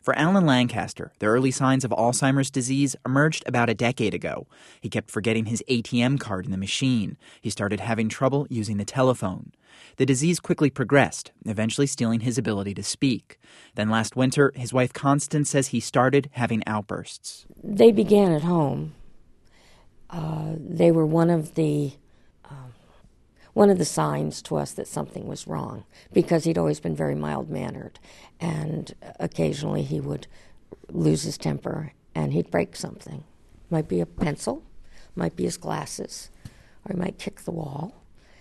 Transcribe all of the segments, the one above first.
For Alan Lancaster, the early signs of Alzheimer's disease emerged about a decade ago. He kept forgetting his ATM card in the machine. He started having trouble using the telephone. The disease quickly progressed, eventually stealing his ability to speak. Then last winter, his wife Constance says he started having outbursts. They began at home. They were one of the signs to us that something was wrong, because he'd always been very mild-mannered, and occasionally he would lose his temper and he'd break something. Might be a pencil, might be his glasses, or he might kick the wall.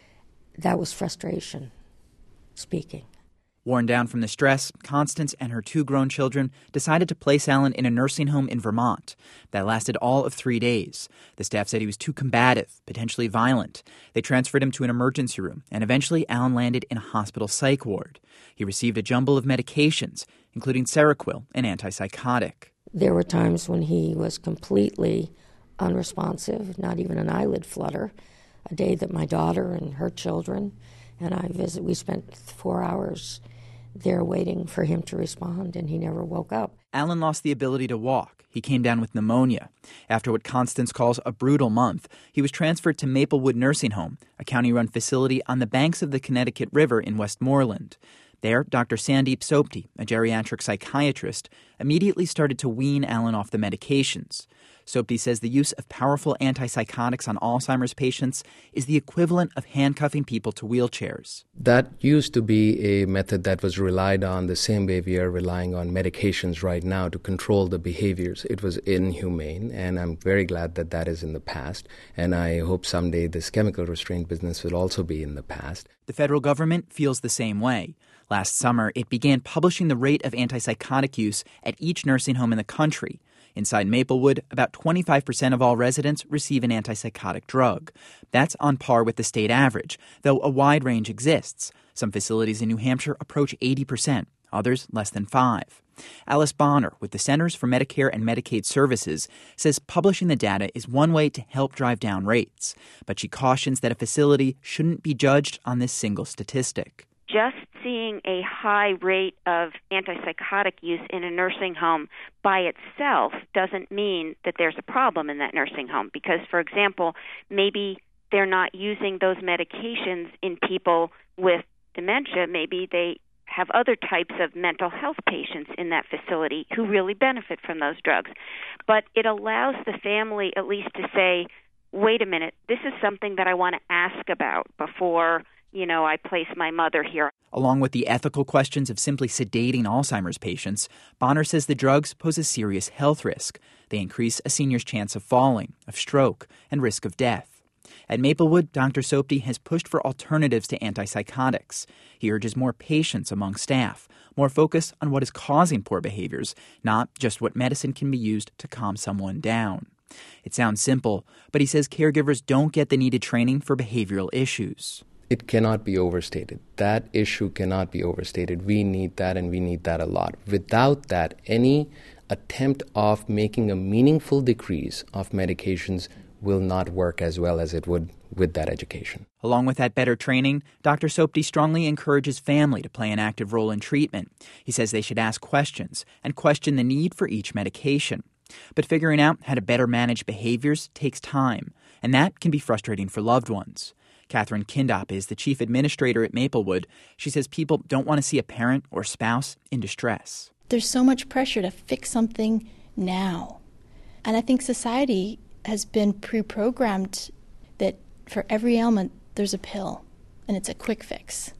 That was frustration speaking. Worn down from the stress, Constance and her 2 grown children decided to place Alan in a nursing home in Vermont. That lasted all of 3 days. The staff said he was too combative, potentially violent. They transferred him to an emergency room, and eventually Alan landed in a hospital psych ward. He received a jumble of medications, including Seroquel, an antipsychotic. There were times when he was completely unresponsive, not even an eyelid flutter. A day that my daughter and her children and I visited, we spent 4 hours there waiting for him to respond, and he never woke up. Alan lost the ability to walk. He came down with pneumonia. After what Constance calls a brutal month, he was transferred to Maplewood Nursing Home, a county-run facility on the banks of the Connecticut River in Westmoreland. There, Dr. Sandeep Sopti, a geriatric psychiatrist, immediately started to wean Alan off the medications. Sopti says the use of powerful antipsychotics on Alzheimer's patients is the equivalent of handcuffing people to wheelchairs. That used to be a method that was relied on the same way we are relying on medications right now to control the behaviors. It was inhumane, and I'm very glad that that is in the past. And I hope someday this chemical restraint business will also be in the past. The federal government feels the same way. Last summer, it began publishing the rate of antipsychotic use at each nursing home in the country. Inside Maplewood, about 25% of all residents receive an antipsychotic drug. That's on par with the state average, though a wide range exists. Some facilities in New Hampshire approach 80%, others less than 5%. Alice Bonner with the Centers for Medicare and Medicaid Services says publishing the data is one way to help drive down rates. But she cautions that a facility shouldn't be judged on this single statistic. Just seeing a high rate of antipsychotic use in a nursing home by itself doesn't mean that there's a problem in that nursing home. Because, for example, maybe they're not using those medications in people with dementia. Maybe they have other types of mental health patients in that facility who really benefit from those drugs. But it allows the family at least to say, wait a minute, this is something that I want to ask about before I place my mother here. Along with the ethical questions of simply sedating Alzheimer's patients, Bonner says the drugs pose a serious health risk. They increase a senior's chance of falling, of stroke, and risk of death. At Maplewood, Dr. Sopti has pushed for alternatives to antipsychotics. He urges more patience among staff, more focus on what is causing poor behaviors, not just what medicine can be used to calm someone down. It sounds simple, but he says caregivers don't get the needed training for behavioral issues. It cannot be overstated. That issue cannot be overstated. We need that, and we need that a lot. Without that, any attempt of making a meaningful decrease of medications will not work as well as it would with that education. Along with that better training, Dr. Sopti strongly encourages family to play an active role in treatment. He says they should ask questions and question the need for each medication. But figuring out how to better manage behaviors takes time, and that can be frustrating for loved ones. Catherine Kindop is the chief administrator at Maplewood. She says people don't want to see a parent or spouse in distress. There's so much pressure to fix something now. And I think society has been pre-programmed that for every ailment, there's a pill, and it's a quick fix.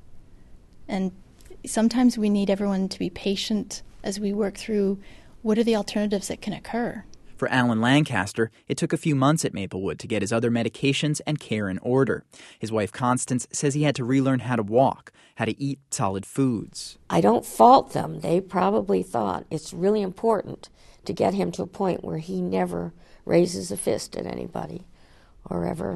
And sometimes we need everyone to be patient as we work through what are the alternatives that can occur. For Alan Lancaster, it took a few months at Maplewood to get his other medications and care in order. His wife, Constance, says he had to relearn how to walk, how to eat solid foods. I don't fault them. They probably thought it's really important to get him to a point where he never raises a fist at anybody or ever,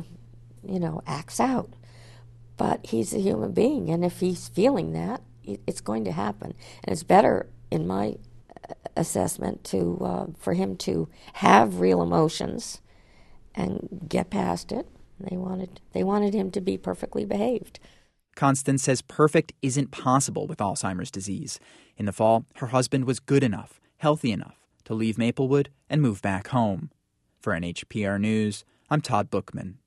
acts out. But he's a human being, and if he's feeling that, it's going to happen. And it's better, in my assessment, for him to have real emotions and get past it. They wanted him to be perfectly behaved. Constance says perfect isn't possible with Alzheimer's disease. In the fall, her husband was good enough, healthy enough to leave Maplewood and move back home. For NHPR News, I'm Todd Bookman.